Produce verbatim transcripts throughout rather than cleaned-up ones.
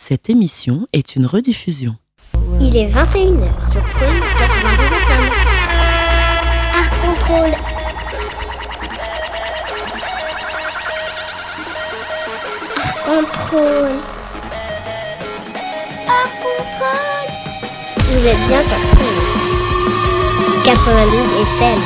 Cette émission est une rediffusion. Il est vingt et une heures sur Prune quatre-vingt-douze F M. Art Contrôle. Art Contrôle. Art Contrôle. Vous êtes bien sur Prune quatre-vingt-douze F M.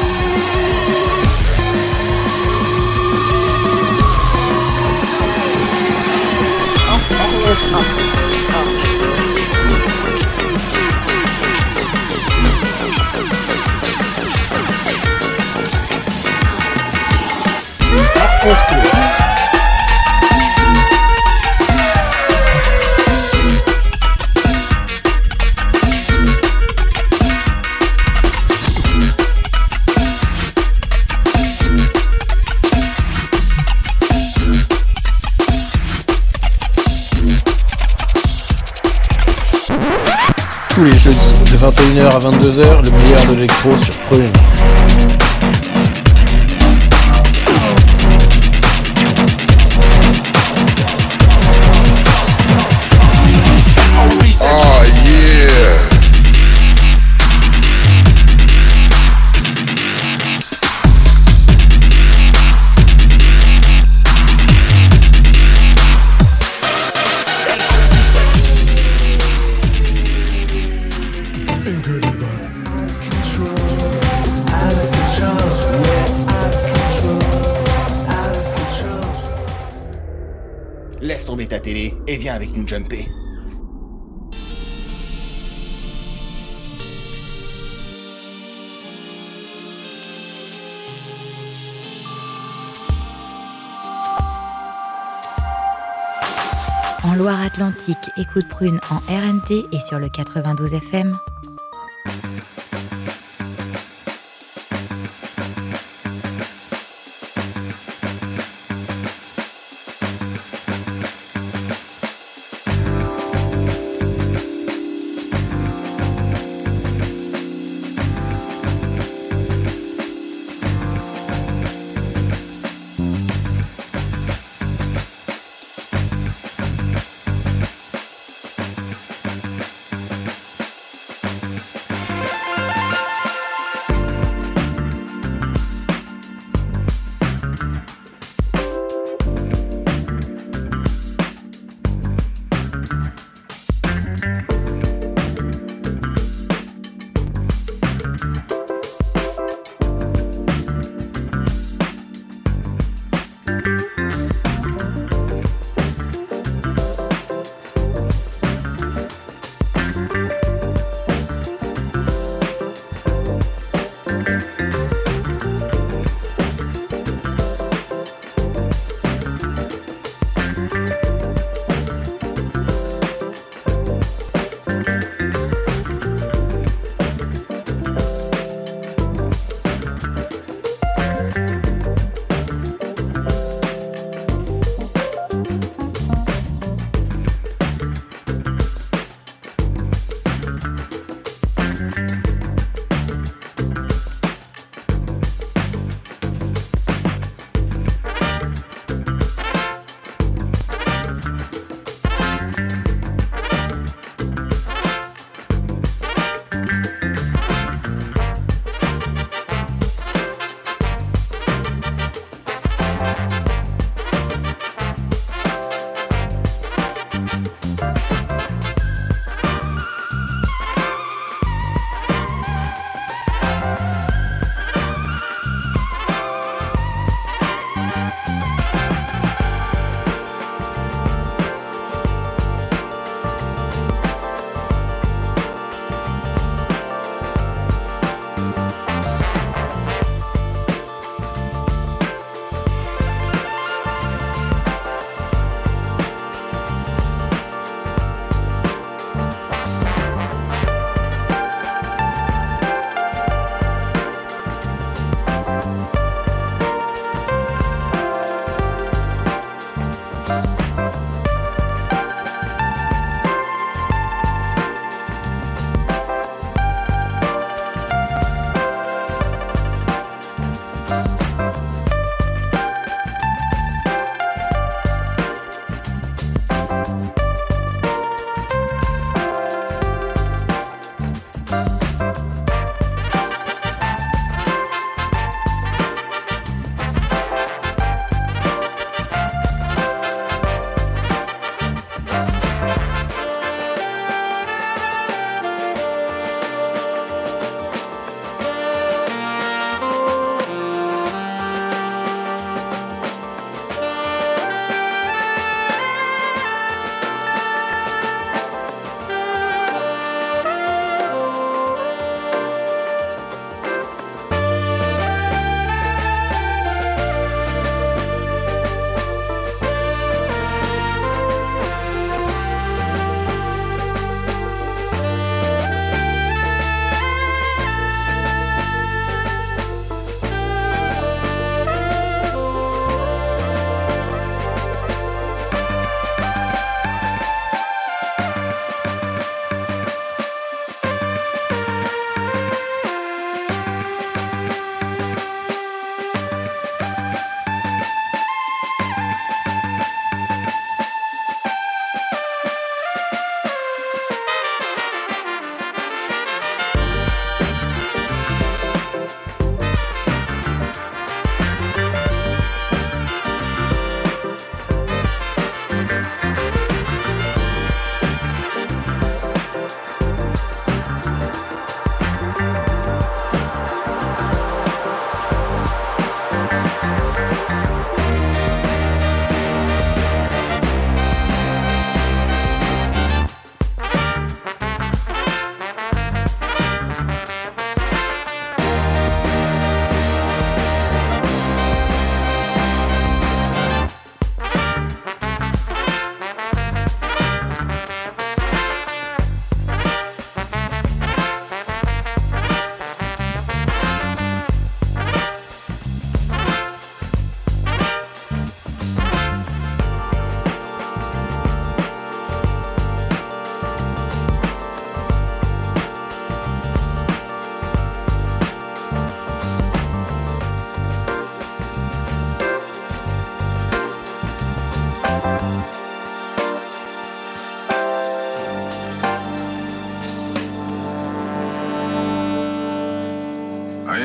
Tous les jeudis, de vingt et une heures à vingt-deux heures, le meilleur de l'électro sur Prune. Oh yeah! Laisse tomber ta télé et viens avec nous jumper. En Loire-Atlantique, écoute Prune en R N T et sur le quatre-vingt-douze F M.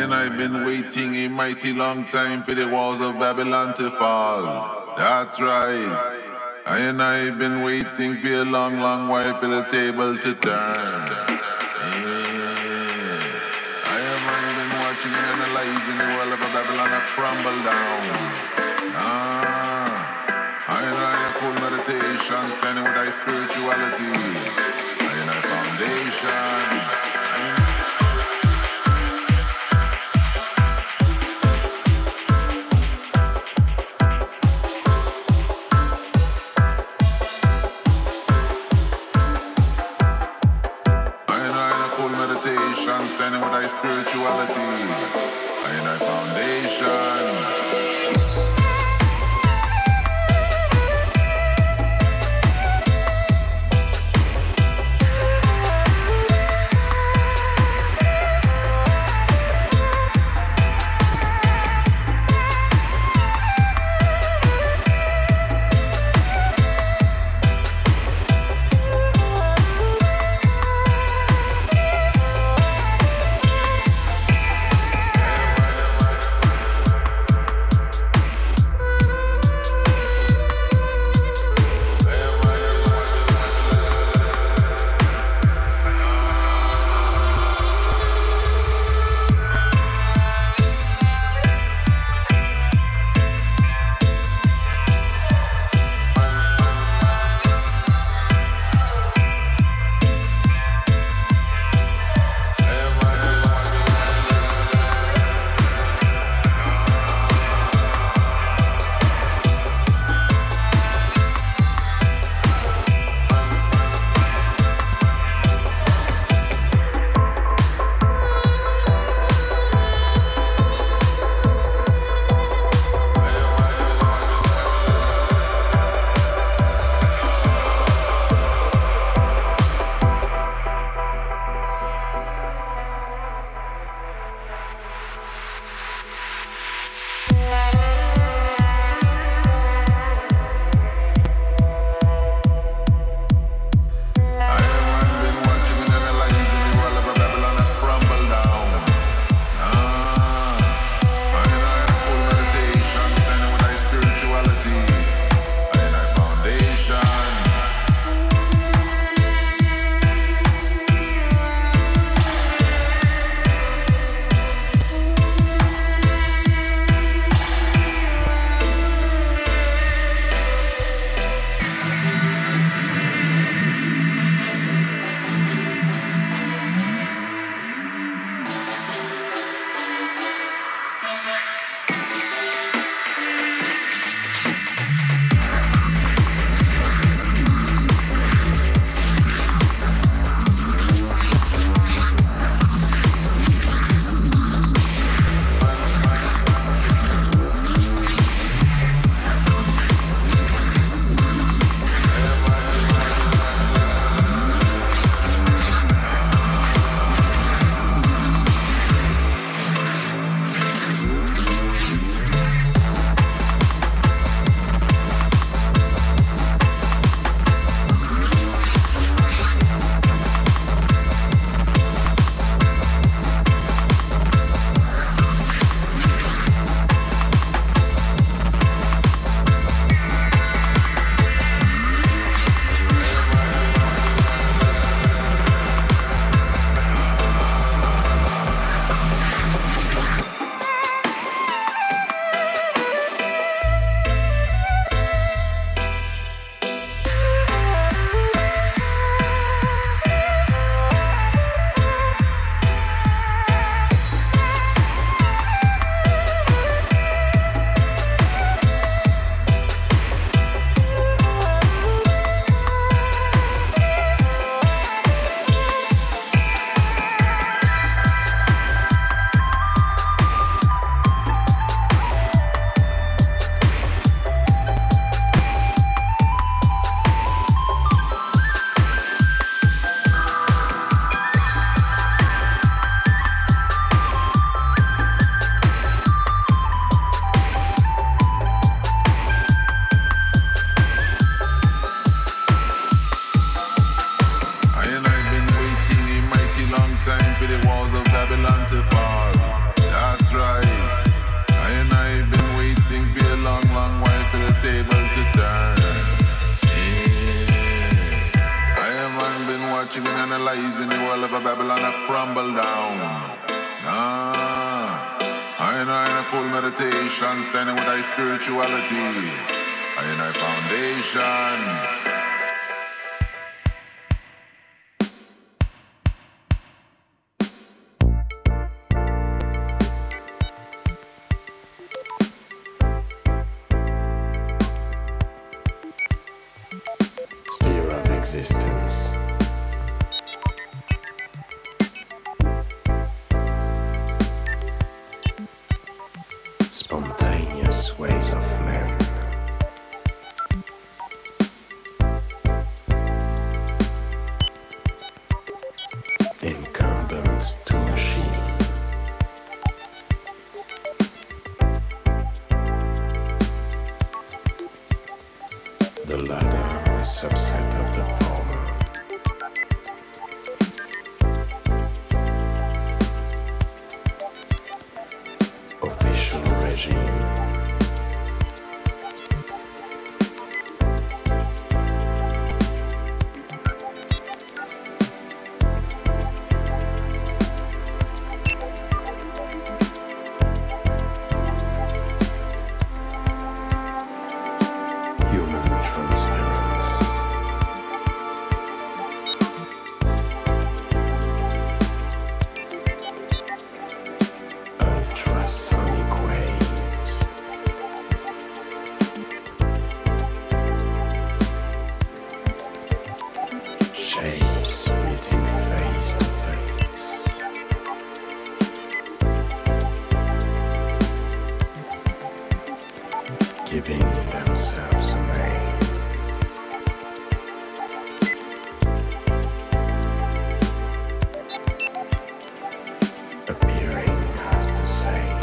and I've been waiting a mighty long time for the walls of Babylon to fall. That's right. I and I've been waiting for a long, long while for the table to turn. Yeah. I have been watching and analyzing the world of Babylon to crumble down. Ah. I and I a cool meditation, standing with thy spirituality. I and I foundation. Standing with thy spirituality, I and thy foundation. watching and analyzing the world of a Babylon a crumble down. Ah, I know in a cool meditation, standing with thy spirituality. I in thy foundation. Spontaneous ways of men. Incumbent to machine. The latter is subset of the former. Official regime. Human transference. Ultrasonic waves. Shapes meeting face to face. Giving themselves away. Appearing as the same.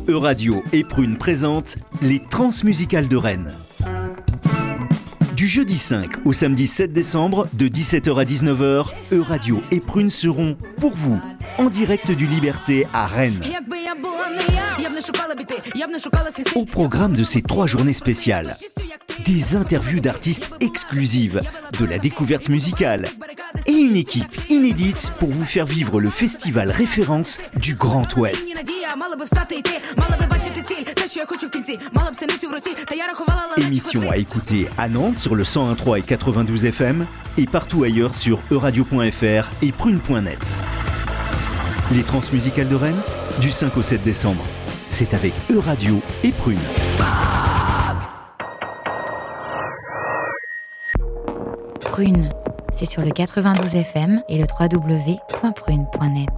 Euradio et Prune présentent les Transmusicales de Rennes. Du jeudi cinq au samedi sept décembre, de dix-sept heures à dix-neuf heures, Euradio et Prune seront pour vous, en direct du Liberté à Rennes. Au programme de ces trois journées spéciales, des interviews d'artistes exclusives, de la découverte musicale et une équipe inédite pour vous faire vivre le festival référence du Grand Ouest. Émission à écouter à Nantes sur le cent un virgule trois et quatre-vingt-douze F M et partout ailleurs sur euradio point f r et prune point net. Les Transmusicales de Rennes, du cinq au sept décembre. C'est avec Euradio et Prune. Prune, c'est sur le quatre-vingt-douze F M et le w w w point prune point net.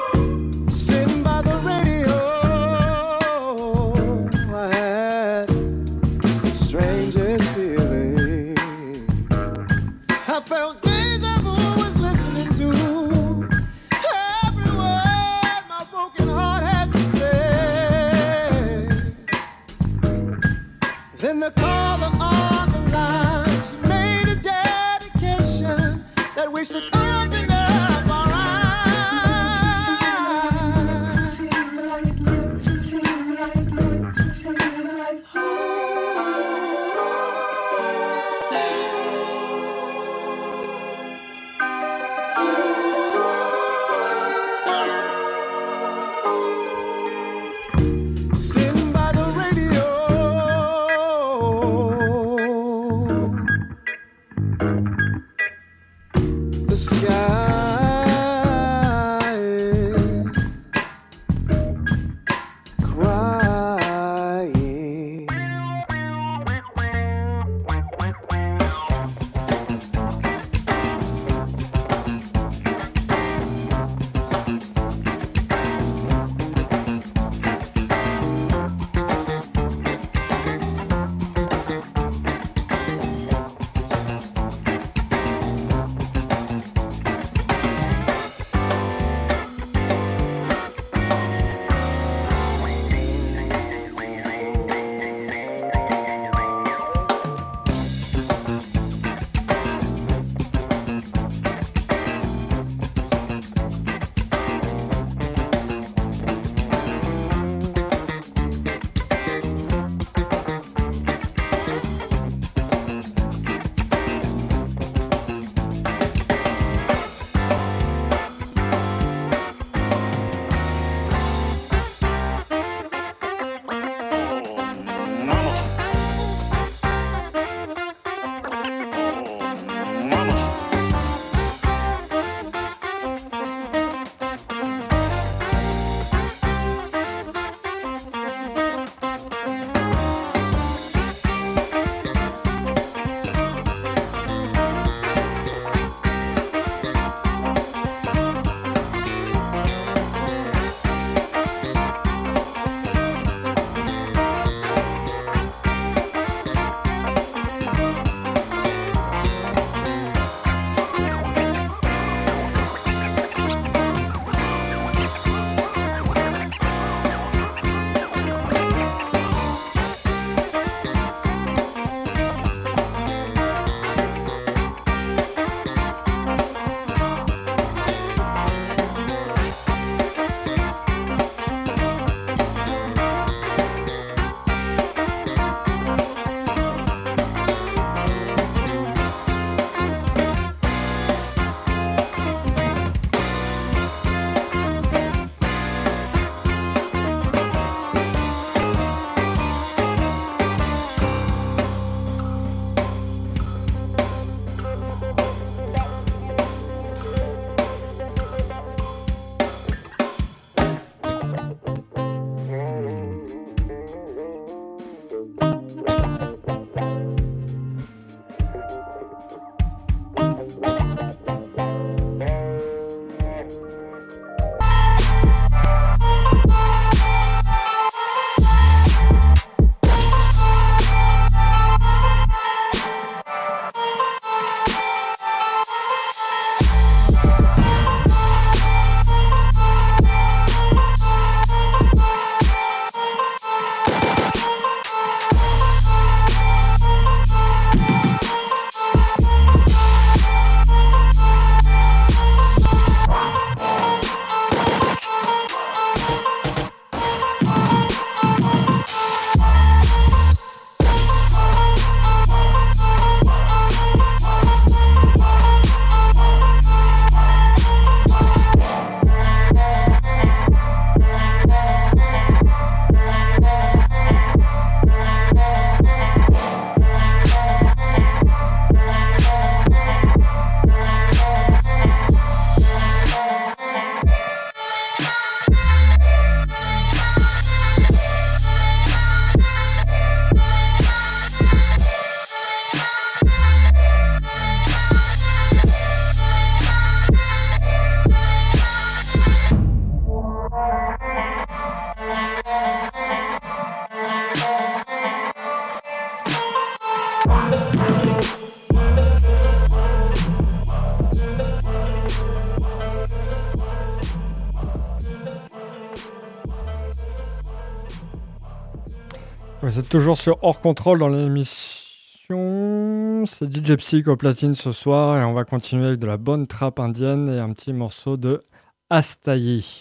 Sitting by the radio, I had Vous êtes toujours sur Hors Contrôle dans l'émission. C'est D J Psych au platine ce soir et on va continuer avec de la bonne trappe indienne et un petit morceau de Astayi.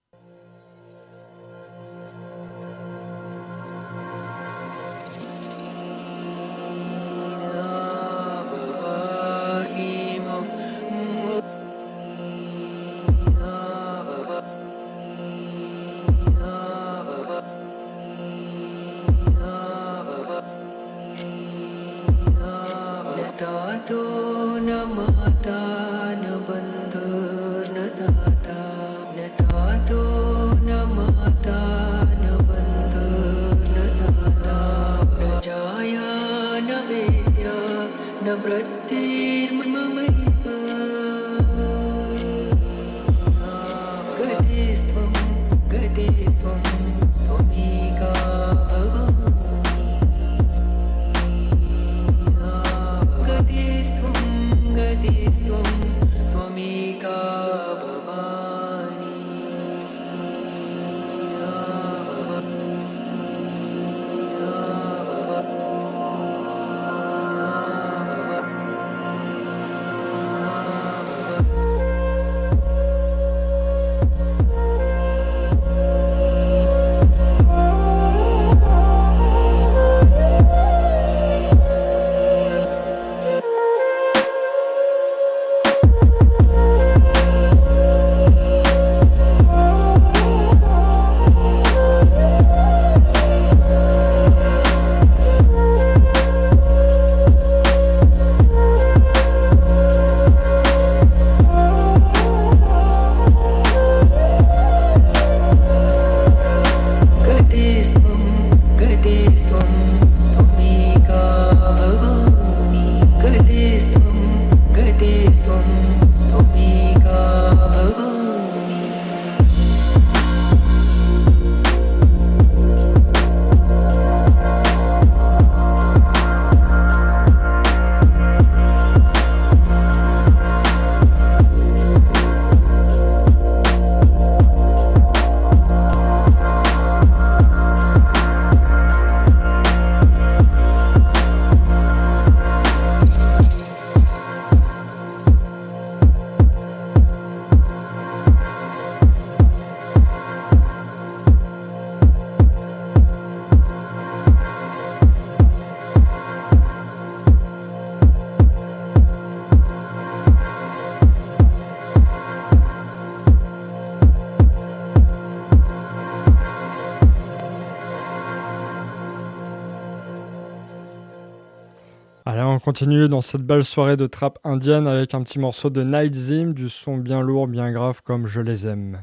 On continue dans cette belle soirée de trappe indienne avec un petit morceau de Night Zim, du son bien lourd, bien grave comme je les aime.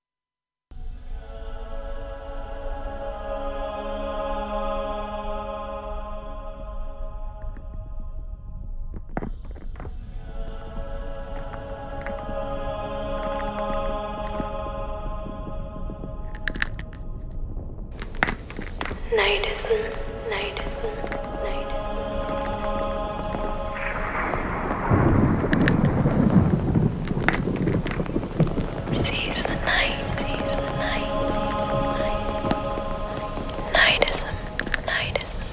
Nightism, nightism, nightism. Seize the night, seize the night, seize the night. Nightism, nightism.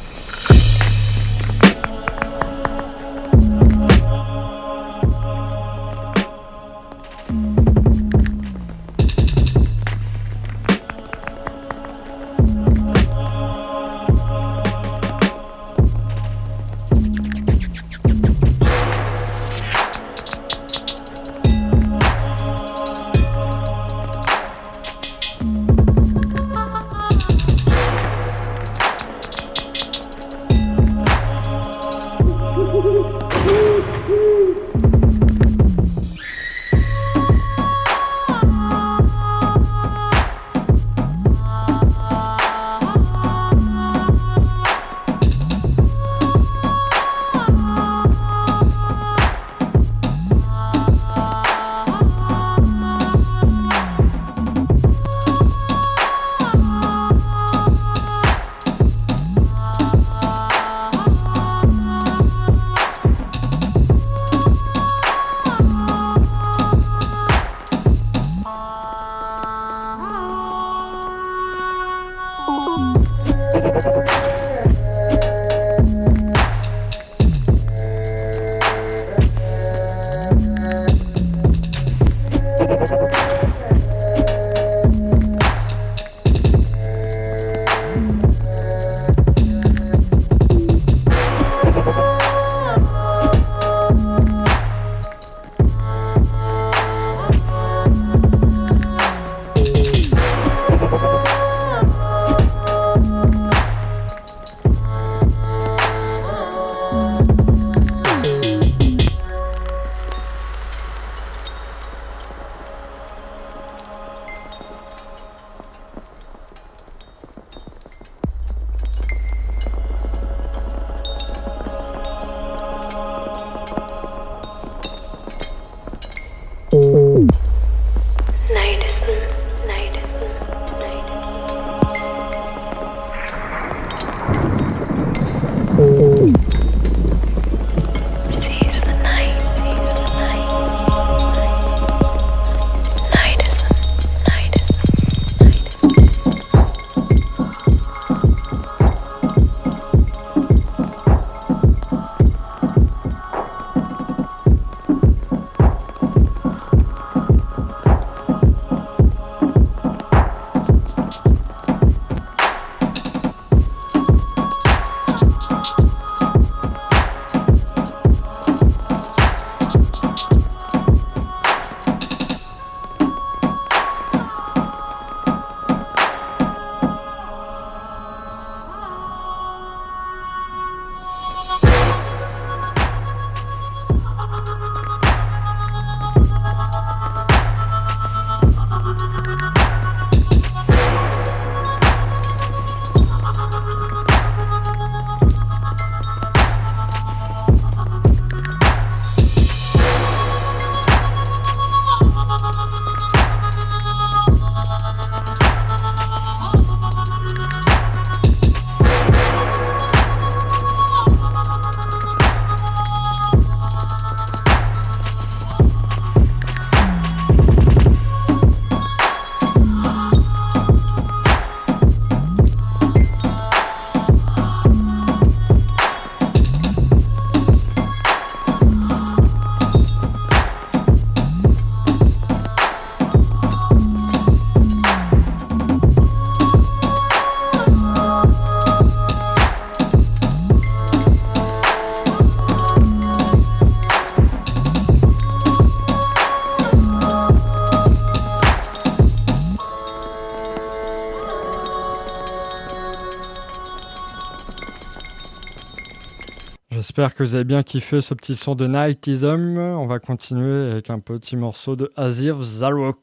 J'espère que vous avez bien kiffé ce petit son de Nightism. On va continuer avec un petit morceau de Azir Zarok.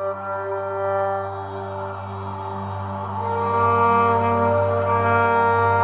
Thank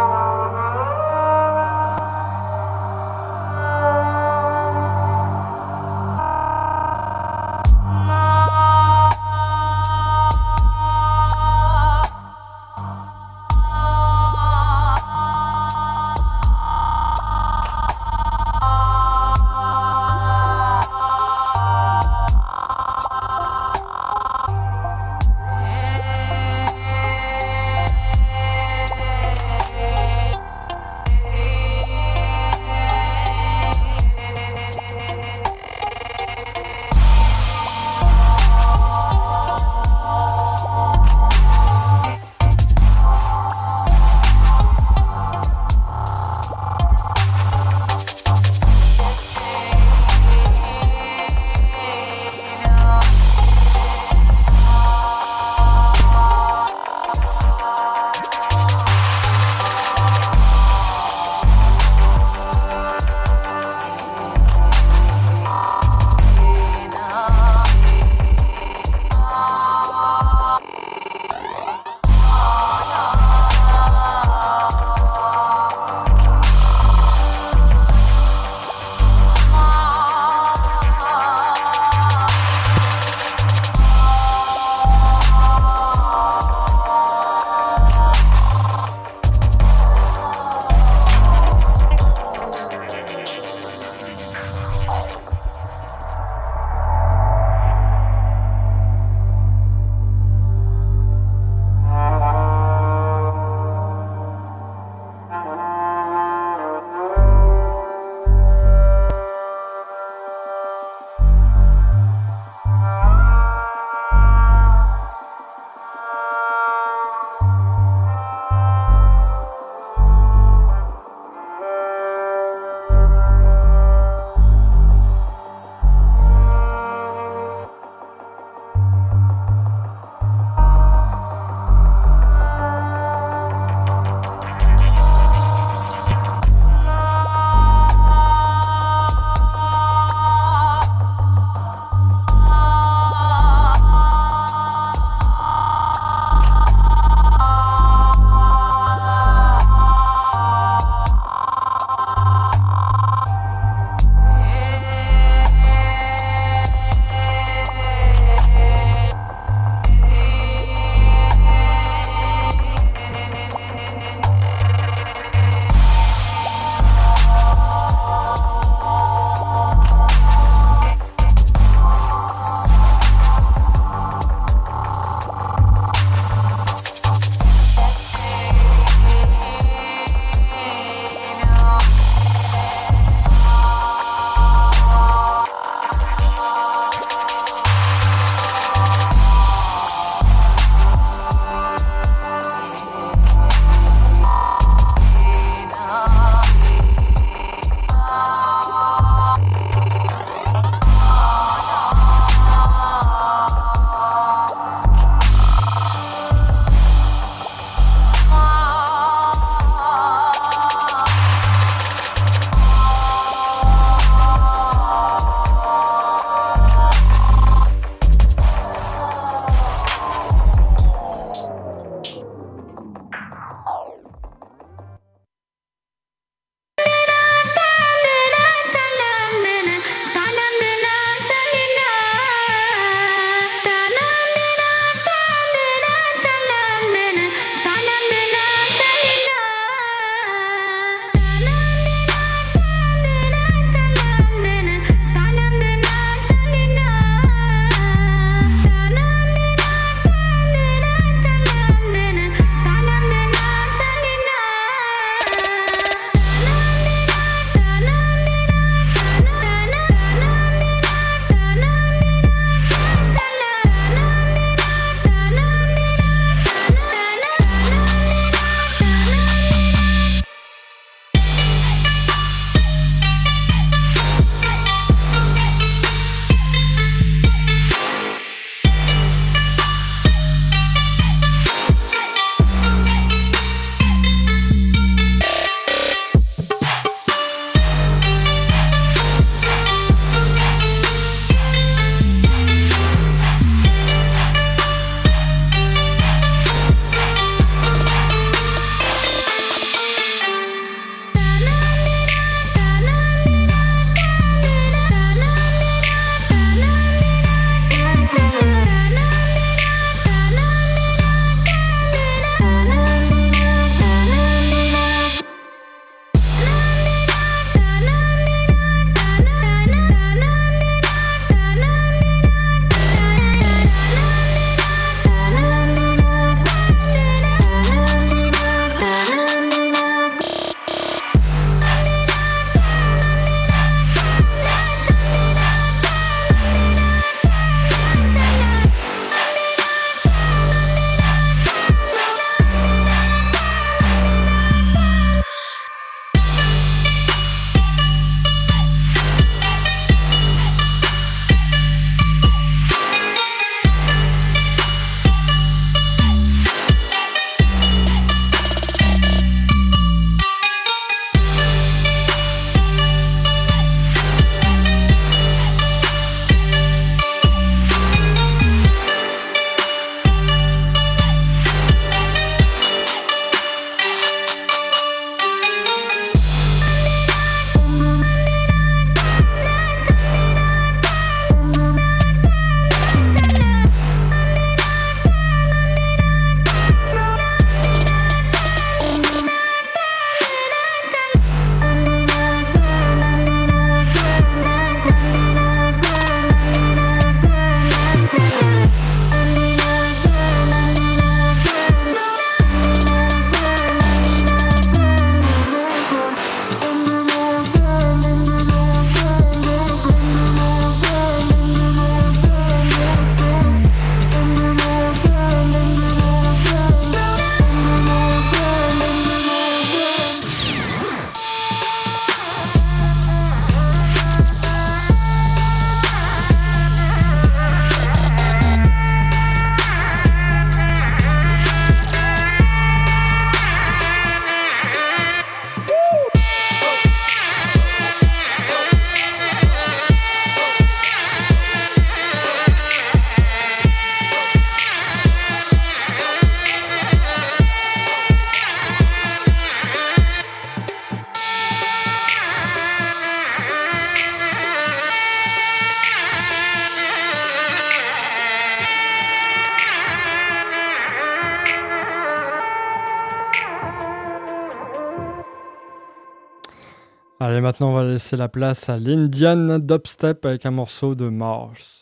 Allez, maintenant on va laisser la place à l'Indian Dubstep avec un morceau de Mars.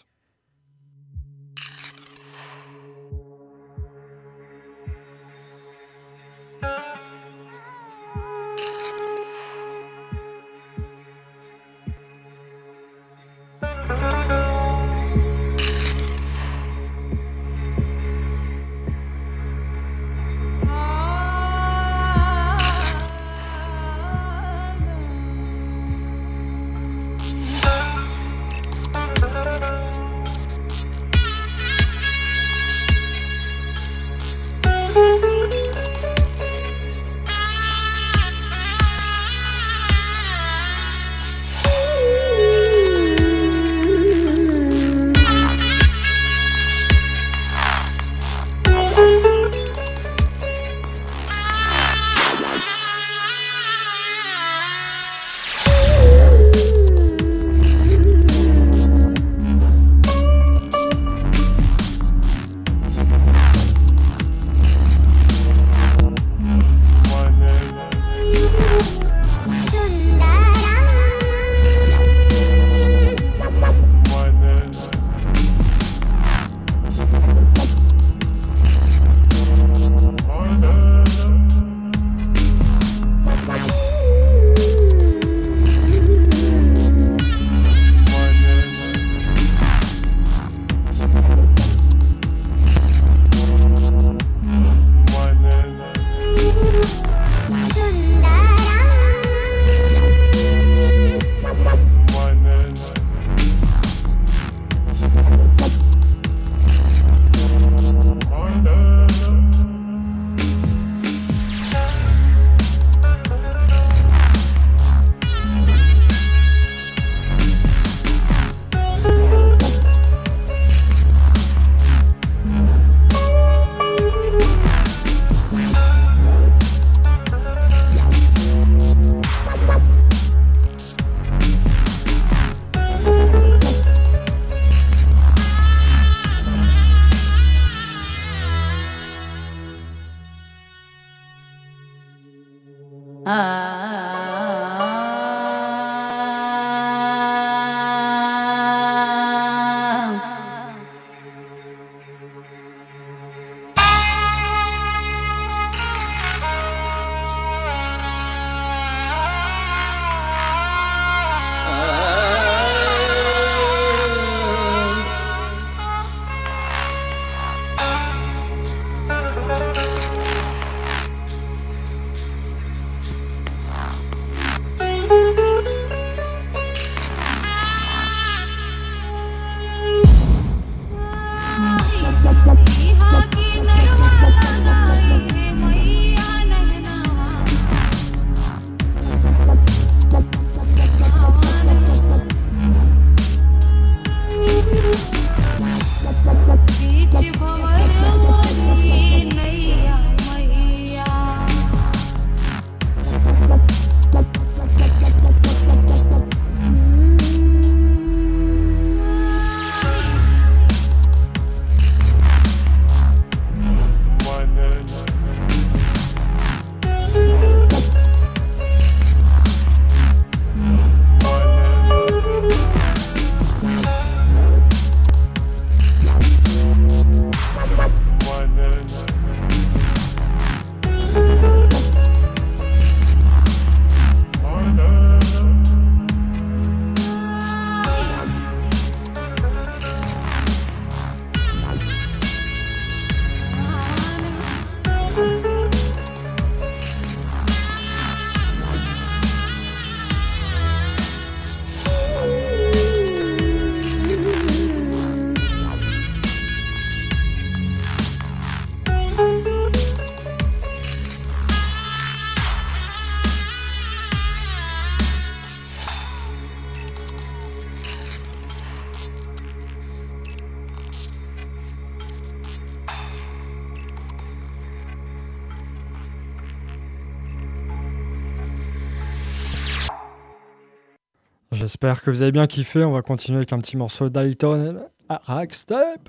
J'espère que vous avez bien kiffé. On va continuer avec un petit morceau d'Ayton et Rackstep.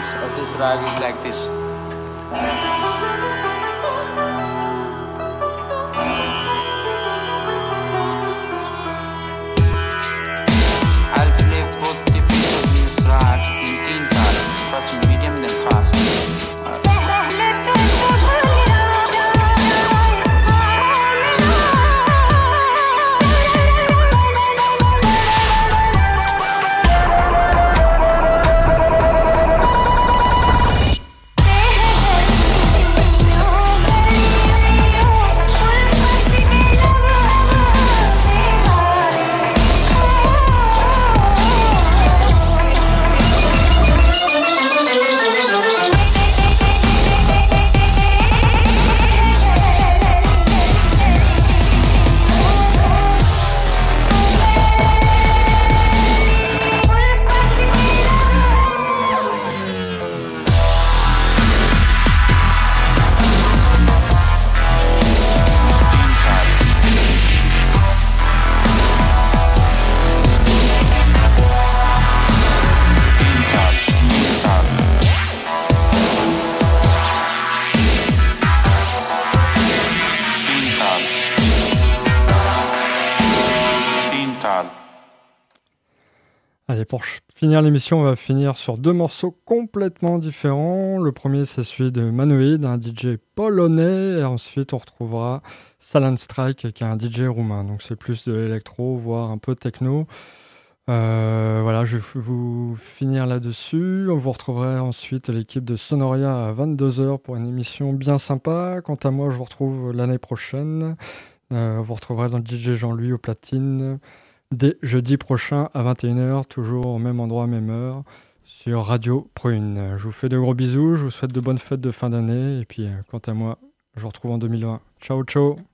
lines of this rag is like this. I'll play both the pieces in this rag in teen tal, first in medium then fast. Allez, pour finir l'émission, on va finir sur deux morceaux complètement différents. Le premier, c'est celui de Manoid, un D J polonais, et ensuite on retrouvera Silent Strike, qui est un D J roumain. Donc c'est plus de l'électro, voire un peu techno. Euh, voilà, je vais vous finir là-dessus. On vous retrouverait ensuite l'équipe de Sonoria à vingt-deux heures pour une émission bien sympa. Quant à moi, je vous retrouve l'année prochaine. Euh, vous retrouverez dans le D J Jean-Louis au platine dès jeudi prochain à vingt et une heures, toujours au même endroit, même heure, sur Radio Prune. Je vous fais de gros bisous, je vous souhaite de bonnes fêtes de fin d'année, et puis quant à moi, je vous retrouve en deux mille vingt. Ciao, ciao!